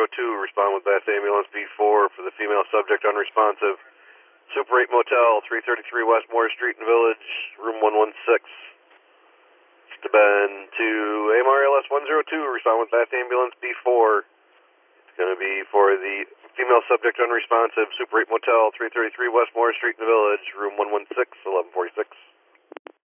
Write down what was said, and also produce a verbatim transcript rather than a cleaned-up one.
two, respond with Bath Ambulance B four for the female subject unresponsive. Super eight Motel, three thirty-three West Moore Street in Village, room one one six. To Ben to A M R L S one zero two, respond with Bath Ambulance B four. It's going to be for the female subject unresponsive, Super eight Motel, three thirty-three West Moore Street in the Village, room one one six, eleven forty-six.